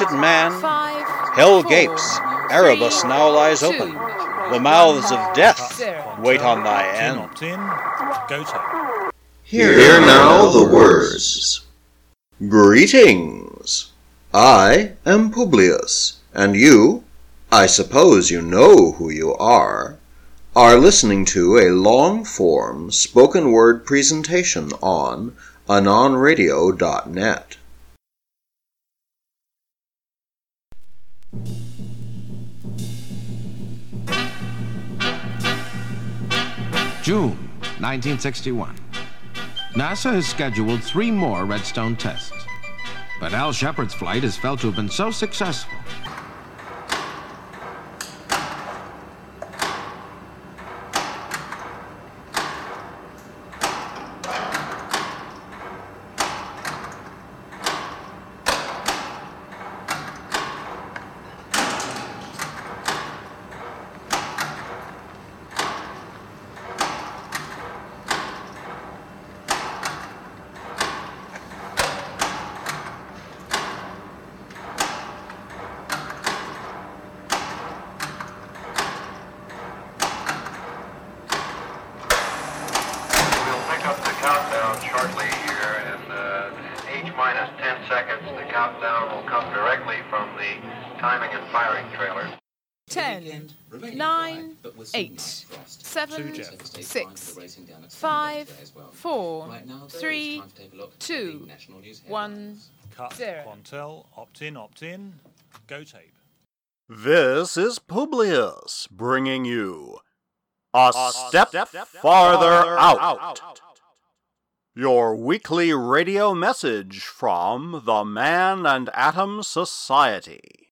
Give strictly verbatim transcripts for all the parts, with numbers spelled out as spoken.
Bearded Man, hell gapes, Erebus now lies open, the mouths of death wait on thy end. Hear now the words. Greetings. I am Publius, and you, I suppose you know who you are, are listening to a long-form spoken word presentation on anon radio dot net. June nineteen sixty-one. NASA has scheduled three more Redstone tests. But Al Shepard's flight is felt to have been so successful shortly here in uh, H minus ten seconds. The countdown will come directly from the timing and firing trailer. Ten, nine, eight, seven, six, five, four, three, two, one, Cut. zero. Quantel, opt in, opt in. Go tape. This is Publius bringing you A, a step, step farther, farther out. out. Your weekly radio message from the Man and Atom Society.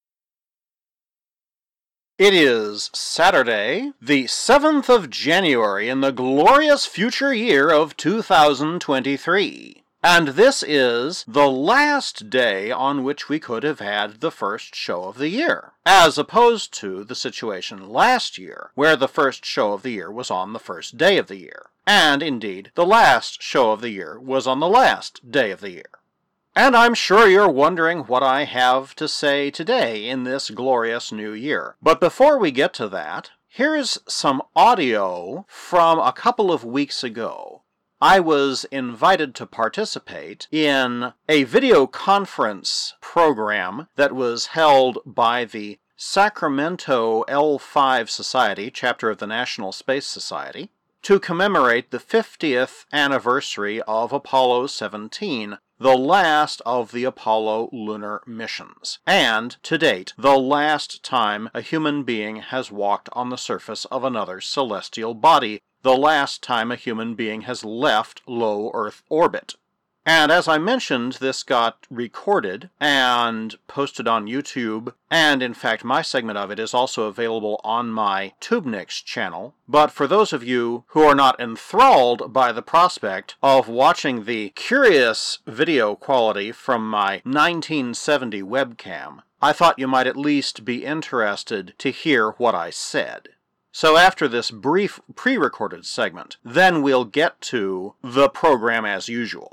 It is Saturday, the seventh of January in the glorious future year of two thousand twenty-three. And this is the last day on which we could have had the first show of the year, as opposed to the situation last year, where the first show of the year was on the first day of the year. And, indeed, the last show of the year was on the last day of the year. And I'm sure you're wondering what I have to say today in this glorious new year. But before we get to that, here's some audio from a couple of weeks ago. I was invited to participate in a video conference program that was held by the Sacramento L five Society, chapter of the National Space Society, to commemorate the fiftieth anniversary of Apollo seventeen, the last of the Apollo lunar missions, and, to date, the last time a human being has walked on the surface of another celestial body, the last time a human being has left low Earth orbit. And as I mentioned, this got recorded and posted on YouTube, and in fact my segment of it is also available on my TubeNix channel. But for those of you who are not enthralled by the prospect of watching the curious video quality from my nineteen seventy webcam, I thought you might at least be interested to hear what I said. So after this brief pre-recorded segment, then we'll get to the program as usual.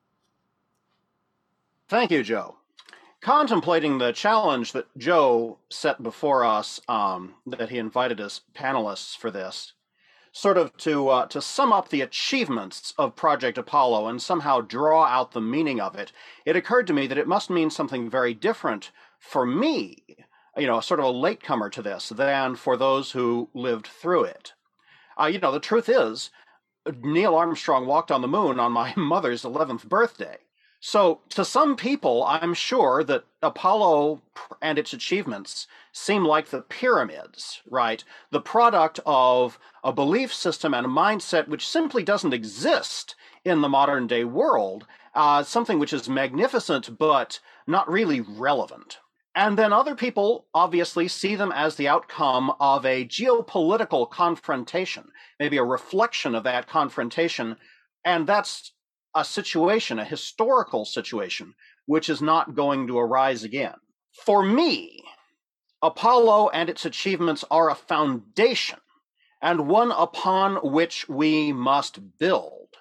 Thank you, Joe. Contemplating the challenge that Joe set before us, um, that he invited as panelists for this, sort of to uh, to sum up the achievements of Project Apollo and somehow draw out the meaning of it, it occurred to me that it must mean something very different for me, you know, sort of a latecomer to this, than for those who lived through it. Uh, you know, the truth is, Neil Armstrong walked on the moon on my mother's eleventh birthday. So, to some people, I'm sure that Apollo and its achievements seem like the pyramids, right? The product of a belief system and a mindset which simply doesn't exist in the modern-day world, uh, something which is magnificent but not really relevant. And then other people obviously see them as the outcome of a geopolitical confrontation, maybe a reflection of that confrontation, and that's a situation, a historical situation, which is not going to arise again. For me, Apollo and its achievements are a foundation, and one upon which we must build.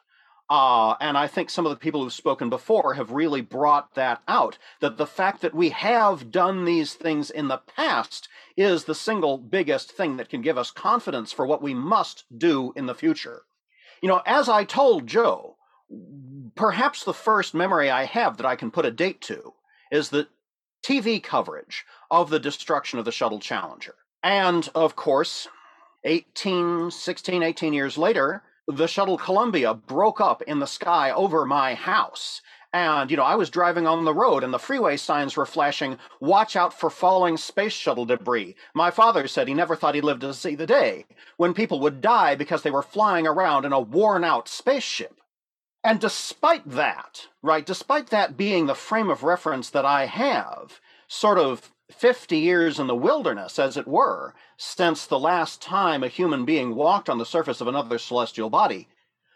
Uh, and I think some of the people who've spoken before have really brought that out, that the fact that we have done these things in the past is the single biggest thing that can give us confidence for what we must do in the future. You know, as I told Joe, perhaps the first memory I have that I can put a date to is the T V coverage of the destruction of the Shuttle Challenger. And, of course, eighteen, sixteen, eighteen years later, the Shuttle Columbia broke up in the sky over my house. And, you know, I was driving on the road and the freeway signs were flashing, "Watch out for falling space shuttle debris." My father said he never thought he'd live to see the day when people would die because they were flying around in a worn-out spaceship. And despite that, right, despite that being the frame of reference that I have, sort of fifty years in the wilderness, as it were, since the last time a human being walked on the surface of another celestial body,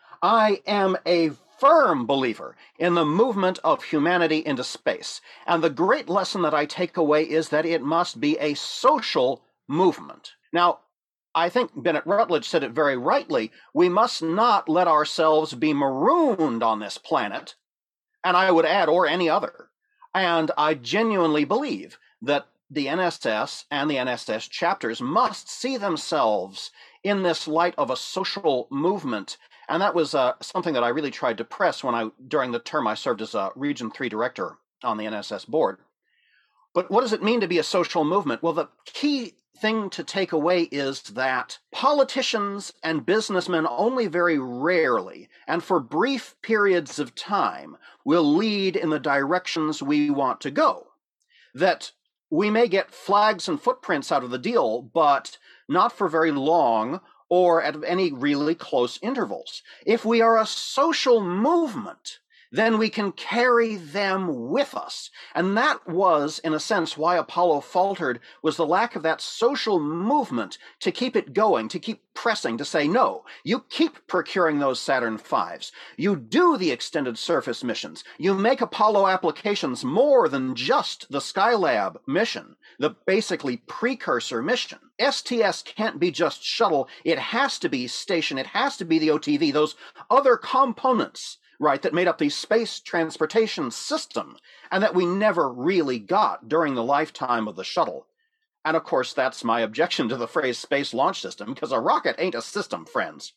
I am a firm believer in the movement of humanity into space. And the great lesson that I take away is that it must be a social movement. Now, I think Bennett Rutledge said it very rightly. We must not let ourselves be marooned on this planet, and I would add, or any other. And I genuinely believe that the N S S and the N S S chapters must see themselves in this light of a social movement. And that was uh, something that I really tried to press when I, during the term I served as a Region three director on the N S S board. But what does it mean to be a social movement? Well, the key thing to take away is that politicians and businessmen only very rarely, and for brief periods of time, will lead in the directions we want to go. That we may get flags and footprints out of the deal, but not for very long or at any really close intervals. If we are a social movement, then we can carry them with us. And that was, in a sense, why Apollo faltered, was the lack of that social movement to keep it going, to keep pressing, to say, no, you keep procuring those Saturn fives. You do the extended surface missions. You make Apollo applications more than just the Skylab mission, the basically precursor mission. S T S can't be just shuttle. It has to be station. It has to be the O T V, those other components, right, that made up the space transportation system, and that we never really got during the lifetime of the shuttle. And of course, that's my objection to the phrase space launch system, because a rocket ain't a system, friends.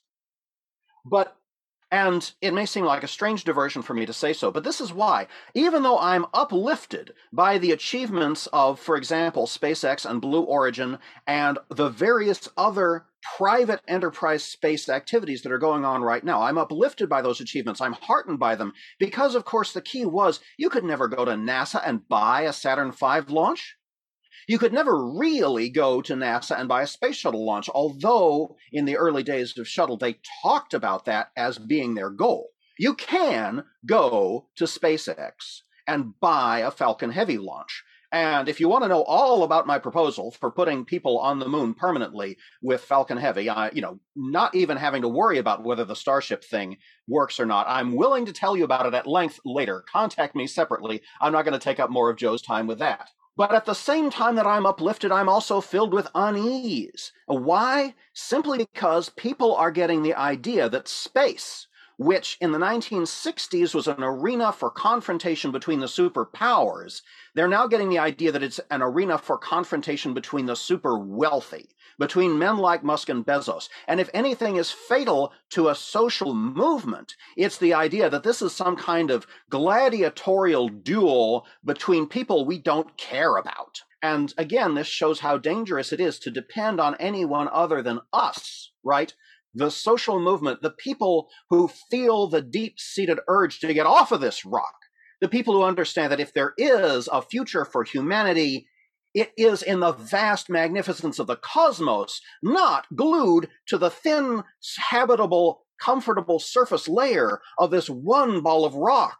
But, and it may seem like a strange diversion for me to say so, but this is why, even though I'm uplifted by the achievements of, for example, SpaceX and Blue Origin and the various other private enterprise space activities that are going on right now, I'm uplifted by those achievements. I'm heartened by them because, of course, the key was you could never go to NASA and buy a Saturn five launch. You could never really go to NASA and buy a space shuttle launch, although in the early days of shuttle, they talked about that as being their goal. You can go to SpaceX and buy a Falcon Heavy launch. And if you want to know all about my proposal for putting people on the moon permanently with Falcon Heavy, I, you know, not even having to worry about whether the Starship thing works or not, I'm willing to tell you about it at length later. Contact me separately. I'm not going to take up more of Joe's time with that. But at the same time that I'm uplifted, I'm also filled with unease. Why? Simply because people are getting the idea that space, which in the nineteen sixties was an arena for confrontation between the superpowers, they're now getting the idea that it's an arena for confrontation between the super wealthy, between men like Musk and Bezos. And if anything is fatal to a social movement, it's the idea that this is some kind of gladiatorial duel between people we don't care about. And again, this shows how dangerous it is to depend on anyone other than us, right? The social movement, the people who feel the deep-seated urge to get off of this rock, the people who understand that if there is a future for humanity, it is in the vast magnificence of the cosmos, not glued to the thin, habitable, comfortable surface layer of this one ball of rock.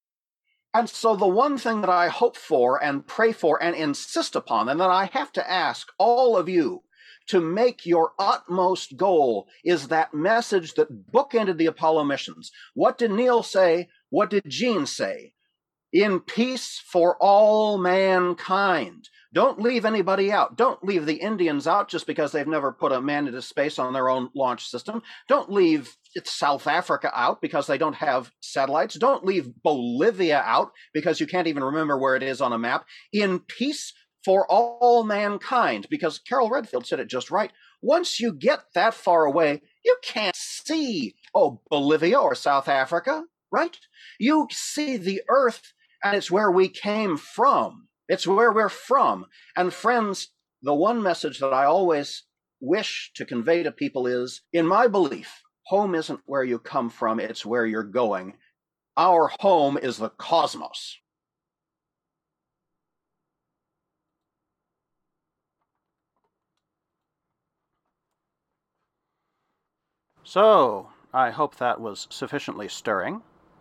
And so the one thing that I hope for and pray for and insist upon, and that I have to ask all of you to make your utmost goal, is that message that bookended the Apollo missions. What did Neil say? What did Gene say? in peace for all mankind. Don't leave anybody out. Don't leave the Indians out just because they've never put a man into space on their own launch system. Don't leave South Africa out because they don't have satellites. Don't leave Bolivia out because you can't even remember where it is on a map. In peace for all mankind, because Carol Redfield said it just right. Once you get that far away, you can't see, oh, Bolivia or South Africa, right? You see the Earth, and it's where we came from. It's where we're from. And friends, the one message that I always wish to convey to people is, in my belief, home isn't where you come from, it's where you're going. Our home is the cosmos. So, I hope that was sufficiently stirring.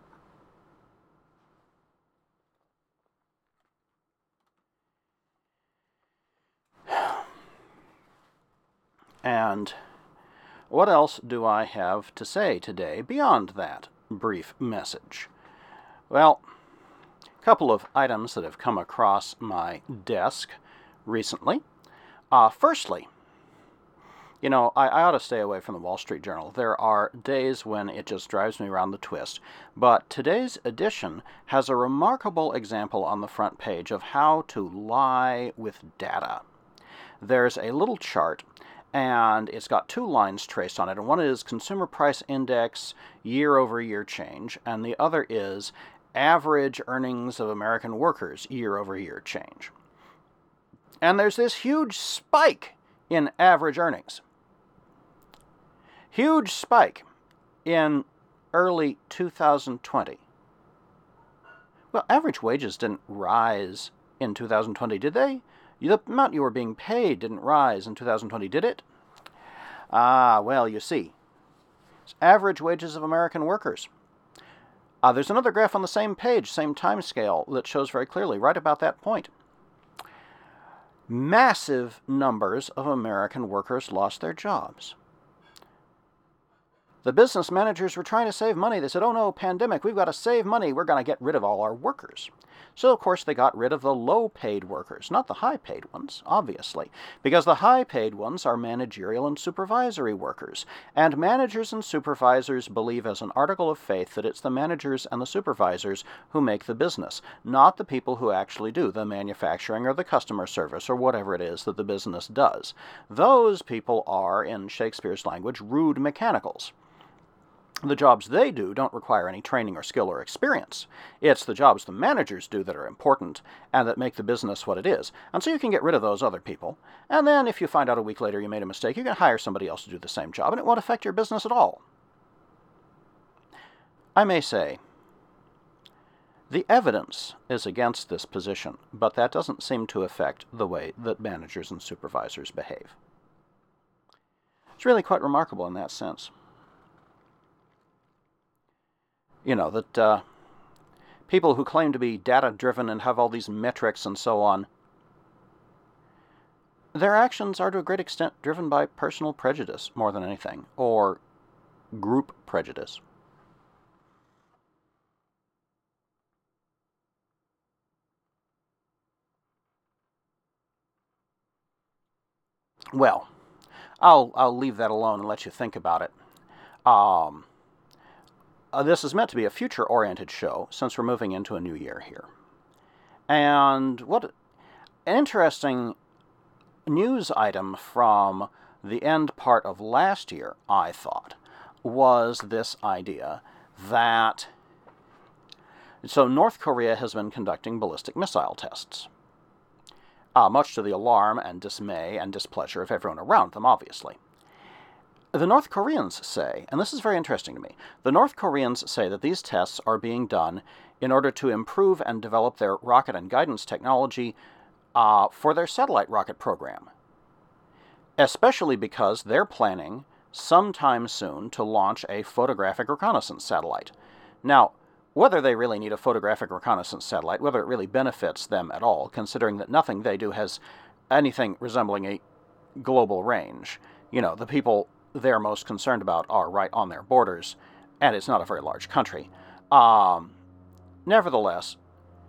And what else do I have to say today beyond that brief message? Well, a couple of items that have come across my desk recently. Uh, firstly, you know, I, I ought to stay away from the Wall Street Journal. There are days when it just drives me around the twist. But today's edition has a remarkable example on the front page of how to lie with data. There's a little chart, and it's got two lines traced on it, and one is Consumer Price Index year-over-year change, and the other is average earnings of American workers year-over-year change. And there's this huge spike in average earnings. Huge spike in early two thousand twenty. Well, average wages didn't rise in two thousand twenty, did they? The amount you were being paid didn't rise in two thousand twenty, did it? Ah, well, you see. It's average wages of American workers. Uh, there's another graph on the same page, same time scale, that shows very clearly right about that point. Massive numbers of American workers lost their jobs. The business managers were trying to save money. They said, oh no, pandemic, we've got to save money. We're going to get rid of all our workers. So, of course, they got rid of the low-paid workers, not the high-paid ones, obviously, because the high-paid ones are managerial and supervisory workers. And managers and supervisors believe as an article of faith that it's the managers and the supervisors who make the business, not the people who actually do the manufacturing or the customer service or whatever it is that the business does. Those people are, in Shakespeare's language, rude mechanicals. The jobs they do don't require any training or skill or experience. It's the jobs the managers do that are important and that make the business what it is. And so you can get rid of those other people. And then if you find out a week later you made a mistake, you can hire somebody else to do the same job, and it won't affect your business at all. I may say, the evidence is against this position, but that doesn't seem to affect the way that managers and supervisors behave. It's really quite remarkable in that sense. You know, that uh, people who claim to be data-driven and have all these metrics and so on, their actions are to a great extent driven by personal prejudice more than anything, or group prejudice. Well, I'll, I'll leave that alone and let you think about it. Um... Uh, this is meant to be a future-oriented show, since we're moving into a new year here. And what an interesting news item from the end part of last year, I thought, was this idea that... So North Korea has been conducting ballistic missile tests, uh, much to the alarm and dismay and displeasure of everyone around them, obviously. The North Koreans say, and this is very interesting to me, the North Koreans say that these tests are being done in order to improve and develop their rocket and guidance technology uh, for their satellite rocket program. Especially because they're planning sometime soon to launch a photographic reconnaissance satellite. Now, whether they really need a photographic reconnaissance satellite, whether it really benefits them at all, considering that nothing they do has anything resembling a global range. You know, the people they're most concerned about are right on their borders, and it's not a very large country. Um, nevertheless,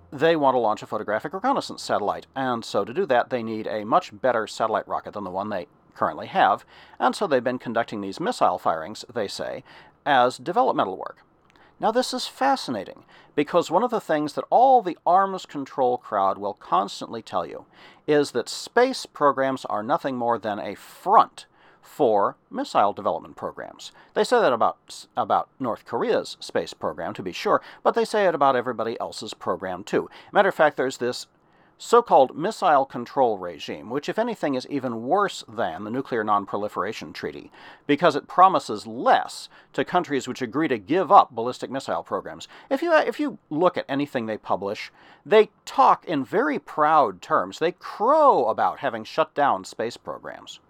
they want to launch a photographic reconnaissance satellite, and so to do that they need a much better satellite rocket than the one they currently have, and so they've been conducting these missile firings, they say, as developmental work. Now this is fascinating, because one of the things that all the arms control crowd will constantly tell you is that space programs are nothing more than a front for missile development programs. They say that about, about North Korea's space program, to be sure, but they say it about everybody else's program, too. Matter of fact, there's this so-called missile control regime, which, if anything, is even worse than the Nuclear Non-Proliferation Treaty, because it promises less to countries which agree to give up ballistic missile programs. If you, if you look at anything they publish, they talk in very proud terms. They crow about having shut down space programs.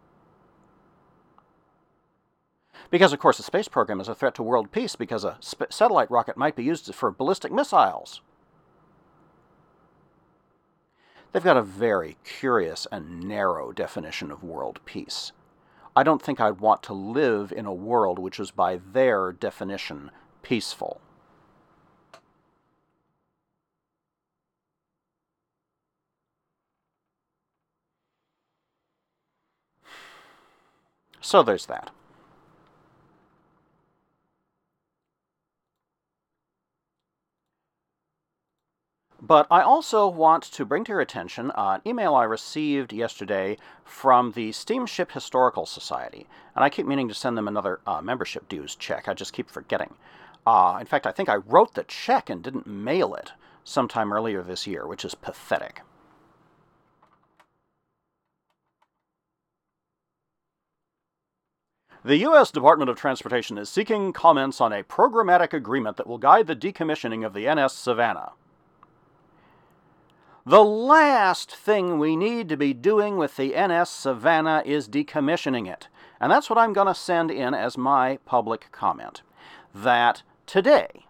Because, of course, a space program is a threat to world peace, because a sp- satellite rocket might be used for ballistic missiles. They've got a very curious and narrow definition of world peace. I don't think I'd want to live in a world which is, by their definition, peaceful. So there's that. But I also want to bring to your attention an email I received yesterday from the Steamship Historical Society. And I keep meaning to send them another uh, membership dues check. I just keep forgetting. Uh, in fact, I think I wrote the check and didn't mail it sometime earlier this year, which is pathetic. The U S Department of Transportation is seeking comments on a programmatic agreement that will guide the decommissioning of the N S Savannah. The last thing we need to be doing with the N S Savannah is decommissioning it. And that's what I'm going to send in as my public comment. That today,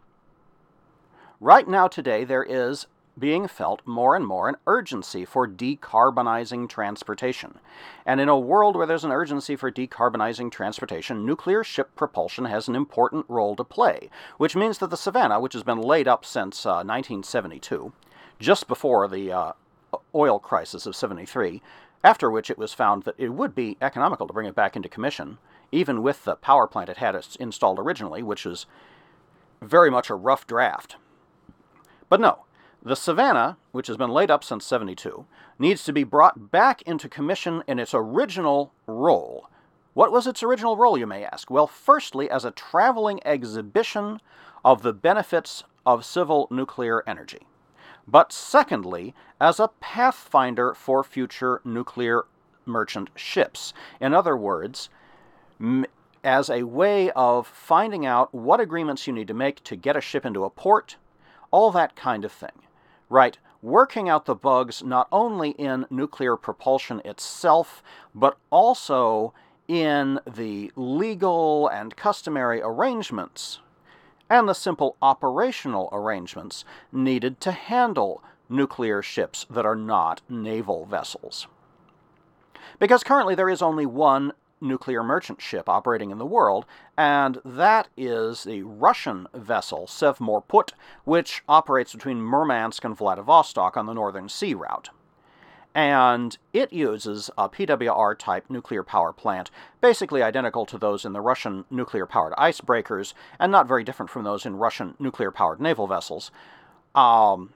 right now today, there is being felt more and more an urgency for decarbonizing transportation. And in a world where there's an urgency for decarbonizing transportation, nuclear ship propulsion has an important role to play, which means that the Savannah, which has been laid up since uh, nineteen seventy-two, just before the uh, oil crisis of seventy-three, after which it was found that it would be economical to bring it back into commission, even with the power plant it had installed originally, which was very much a rough draft. But no, the Savannah, which has been laid up since seventy-two, needs to be brought back into commission in its original role. What was its original role, you may ask? Well, firstly, as a traveling exhibition of the benefits of civil nuclear energy. But secondly, as a pathfinder for future nuclear merchant ships. In other words, m- as a way of finding out what agreements you need to make to get a ship into a port, all that kind of thing. Right, working out the bugs not only in nuclear propulsion itself, but also in the legal and customary arrangements and the simple operational arrangements needed to handle nuclear ships that are not naval vessels. Because currently there is only one nuclear merchant ship operating in the world, and that is the Russian vessel Sevmorput, which operates between Murmansk and Vladivostok on the Northern Sea route. And it uses a P W R-type nuclear power plant, basically identical to those in the Russian nuclear-powered icebreakers, and not very different from those in Russian nuclear-powered naval vessels. Um,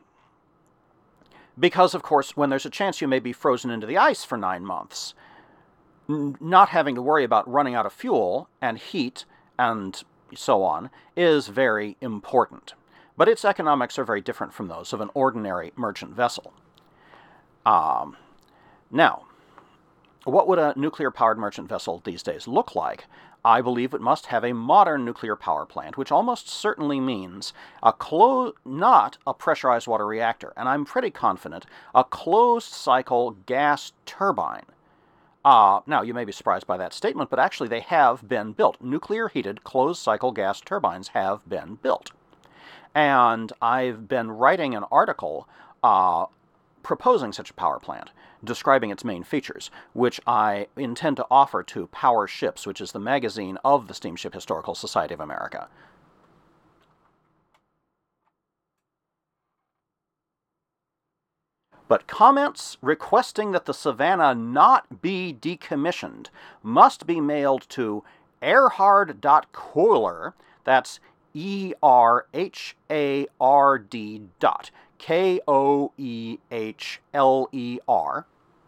because, of course, when there's a chance you may be frozen into the ice for nine months, n- not having to worry about running out of fuel and heat and so on is very important. But its economics are very different from those of an ordinary merchant vessel. Um, now, what would a nuclear-powered merchant vessel these days look like? I believe it must have a modern nuclear power plant, which almost certainly means a clo- not a pressurized water reactor, and I'm pretty confident a closed-cycle gas turbine. Uh, now, you may be surprised by that statement, but actually they have been built. Nuclear-heated closed-cycle gas turbines have been built. And I've been writing an article uh, proposing such a power plant, describing its main features, which I intend to offer to Power Ships, which is the magazine of the Steamship Historical Society of America. But comments requesting that the Savannah not be decommissioned must be mailed to Erhard dot Kohler, that's E R H A R D dot, K O E H L E R,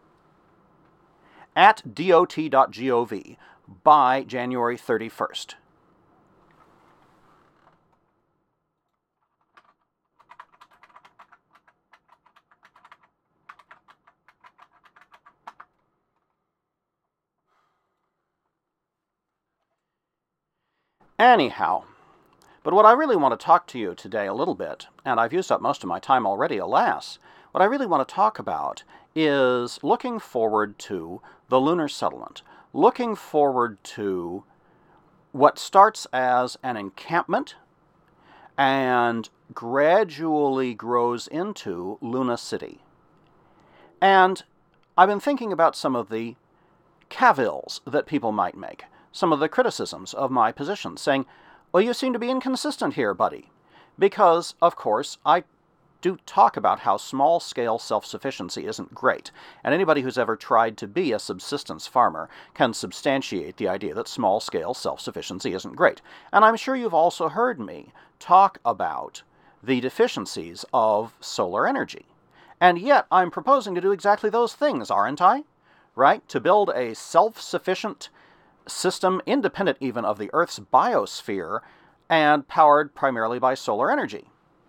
at dot dot gov by January thirty-first. Anyhow, but what I really want to talk to you today a little bit, and I've used up most of my time already, alas, what I really want to talk about is looking forward to the lunar settlement, looking forward to what starts as an encampment and gradually grows into Luna City. And I've been thinking about some of the cavils that people might make, some of the criticisms of my position, saying, well, you seem to be inconsistent here, buddy. Because, of course, I do talk about how small-scale self-sufficiency isn't great, and anybody who's ever tried to be a subsistence farmer can substantiate the idea that small-scale self-sufficiency isn't great. And I'm sure you've also heard me talk about the deficiencies of solar energy. And yet, I'm proposing to do exactly those things, aren't I? Right? To build a self-sufficient system, independent even of the Earth's biosphere, and powered primarily by solar energy.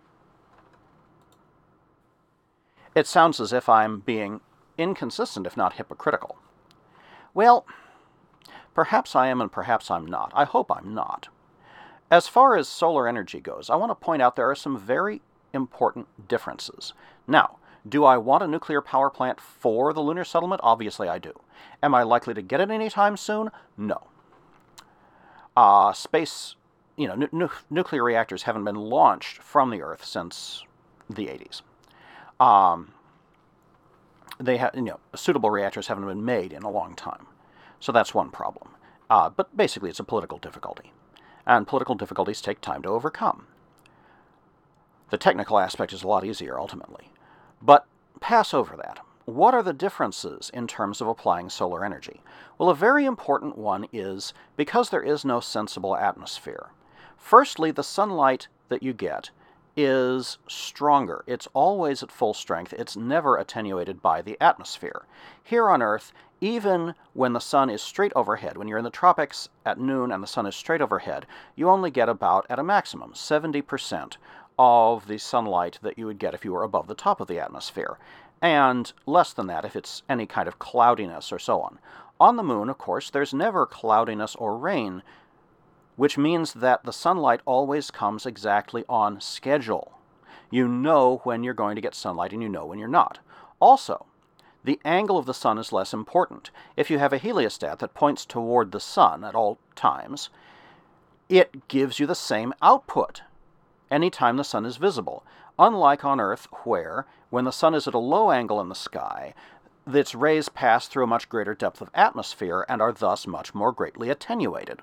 It sounds as if I'm being inconsistent, if not hypocritical. Well, perhaps I am and perhaps I'm not. I hope I'm not. As far as solar energy goes, I want to point out there are some very important differences. Now, do I want a nuclear power plant for the lunar settlement? Obviously I do. Am I likely to get it anytime soon? No. Uh, space, you know, nu nu nuclear reactors haven't been launched from the Earth since the eighties. Um, they have, you know, suitable reactors haven't been made in a long time. So that's one problem. Uh, but basically it's a political difficulty. And political difficulties take time to overcome. The technical aspect is a lot easier, ultimately. But pass over that. What are the differences in terms of applying solar energy? Well, a very important one is because there is no sensible atmosphere. Firstly, the sunlight that you get is stronger. It's always at full strength. It's never attenuated by the atmosphere. Here on Earth, even when the sun is straight overhead, when you're in the tropics at noon and the sun is straight overhead, you only get about, at a maximum, seventy percent of the sunlight that you would get if you were above the top of the atmosphere, and less than that if it's any kind of cloudiness or so on. On the moon, of course, there's never cloudiness or rain, which means that the sunlight always comes exactly on schedule. You know when you're going to get sunlight and you know when you're not. Also, the angle of the sun is less important. If you have a heliostat that points toward the sun at all times, it gives you the same output anytime the sun is visible. Unlike on Earth, where, when the sun is at a low angle in the sky, its rays pass through a much greater depth of atmosphere and are thus much more greatly attenuated.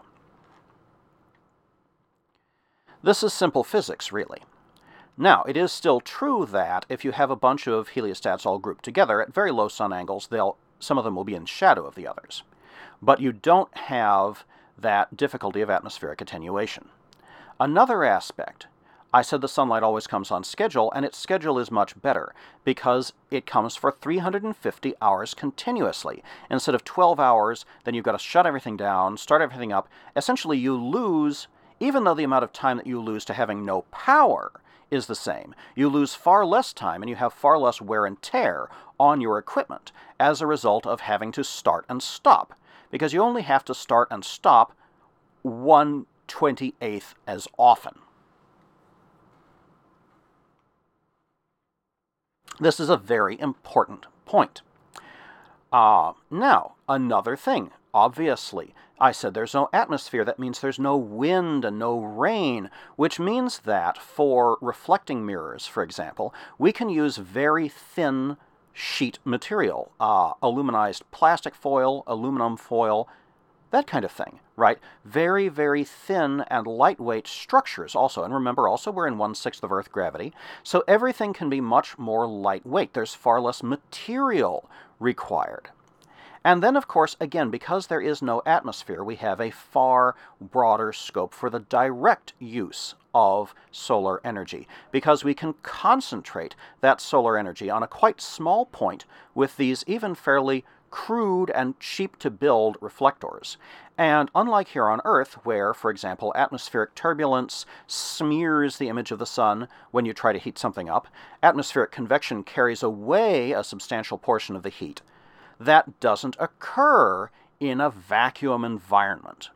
This is simple physics, really. Now, it is still true that if you have a bunch of heliostats all grouped together at very low sun angles, they'll, some of them will be in shadow of the others. But you don't have that difficulty of atmospheric attenuation. Another aspect, I said the sunlight always comes on schedule, and its schedule is much better because it comes for three hundred fifty hours continuously. Instead of twelve hours, then you've got to shut everything down, start everything up. Essentially, you lose, even though the amount of time that you lose to having no power is the same, you lose far less time and you have far less wear and tear on your equipment as a result of having to start and stop, because you only have to start and stop one twenty-eighth as often. This is a very important point. Uh, now, another thing. Obviously, I said there's no atmosphere. That means there's no wind and no rain, which means that for reflecting mirrors, for example, we can use very thin sheet material, uh, aluminized plastic foil, aluminum foil. that kind of thing, right? Very, very thin and lightweight structures also. And remember, also, we're in one-sixth of Earth gravity, so everything can be much more lightweight. There's far less material required. And then, of course, again, because there is no atmosphere, we have a far broader scope for the direct use of solar energy, because we can concentrate that solar energy on a quite small point with these even fairly crude and cheap-to-build reflectors. And unlike here on Earth, where, for example, atmospheric turbulence smears the image of the sun when you try to heat something up, atmospheric convection carries away a substantial portion of the heat. That doesn't occur in a vacuum environment.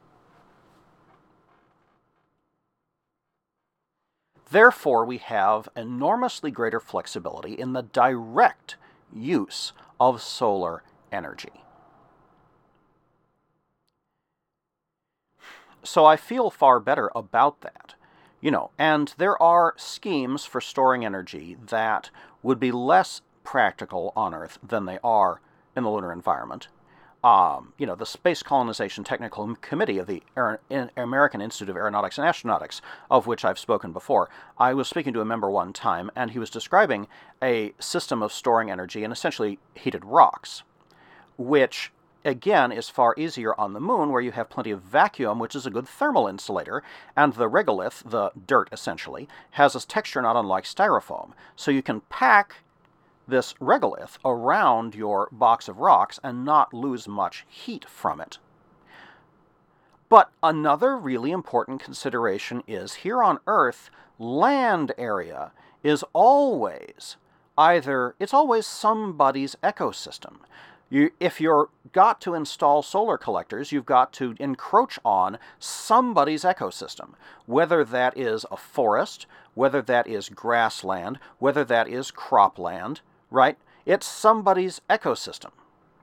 Therefore, we have enormously greater flexibility in the direct use of solar energy. So I feel far better about that. You know, and there are schemes for storing energy that would be less practical on Earth than they are in the lunar environment. Um, you know, the Space Colonization Technical Committee of the Aer- American Institute of Aeronautics and Astronautics, of which I've spoken before, I was speaking to a member one time, and he was describing a system of storing energy in essentially heated rocks, which, again, is far easier on the moon, where you have plenty of vacuum, which is a good thermal insulator, and the regolith, the dirt essentially, has a texture not unlike styrofoam. So you can pack this regolith around your box of rocks and not lose much heat from it. But another really important consideration is, here on Earth, land area is always either, it's always somebody's ecosystem. You, if you're got to install solar collectors, you've got to encroach on somebody's ecosystem, whether that is a forest, whether that is grassland, whether that is cropland, right? It's somebody's ecosystem.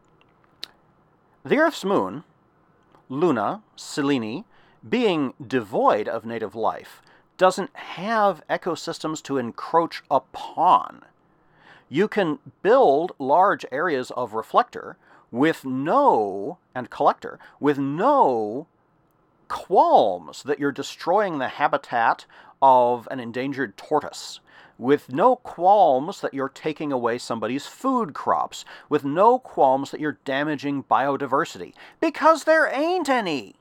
The Earth's moon, Luna, Selene, being devoid of native life, doesn't have ecosystems to encroach upon. You can build large areas of reflector with no, and collector, with no qualms that you're destroying the habitat of an endangered tortoise, with no qualms that you're taking away somebody's food crops, with no qualms that you're damaging biodiversity, because there ain't any.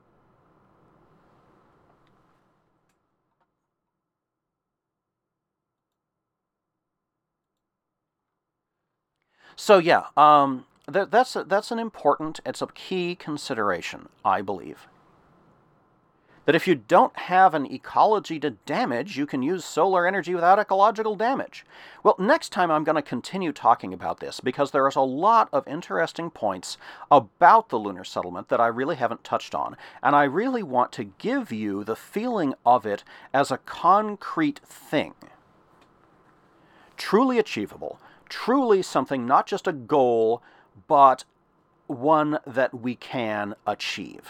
So yeah, um, th- that's a, that's an important, it's a key consideration, I believe. That if you don't have an ecology to damage, you can use solar energy without ecological damage. Well, next time I'm going to continue talking about this, because there is a lot of interesting points about the lunar settlement that I really haven't touched on, and I really want to give you the feeling of it as a concrete thing. Truly achievable, truly something, not just a goal, but one that we can achieve.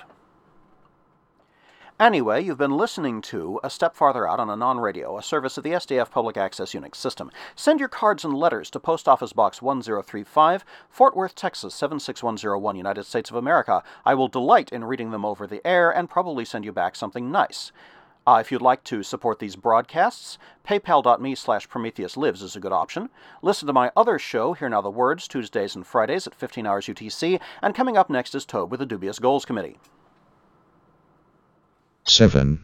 Anyway, you've been listening to A Step Farther Out on a Non-Radio, a service of the S D F Public Access Unix system. Send your cards and letters to Post Office Box one zero three five, Fort Worth, Texas seven six one zero one, United States of America. I will delight in reading them over the air and probably send you back something nice. Uh, if you'd like to support these broadcasts, paypal.me slash Prometheus Lives is a good option. Listen to my other show, Hear Now the Words, Tuesdays and Fridays at fifteen hours U T C, and coming up next is Tobe with the Dubious Goals Committee. seven.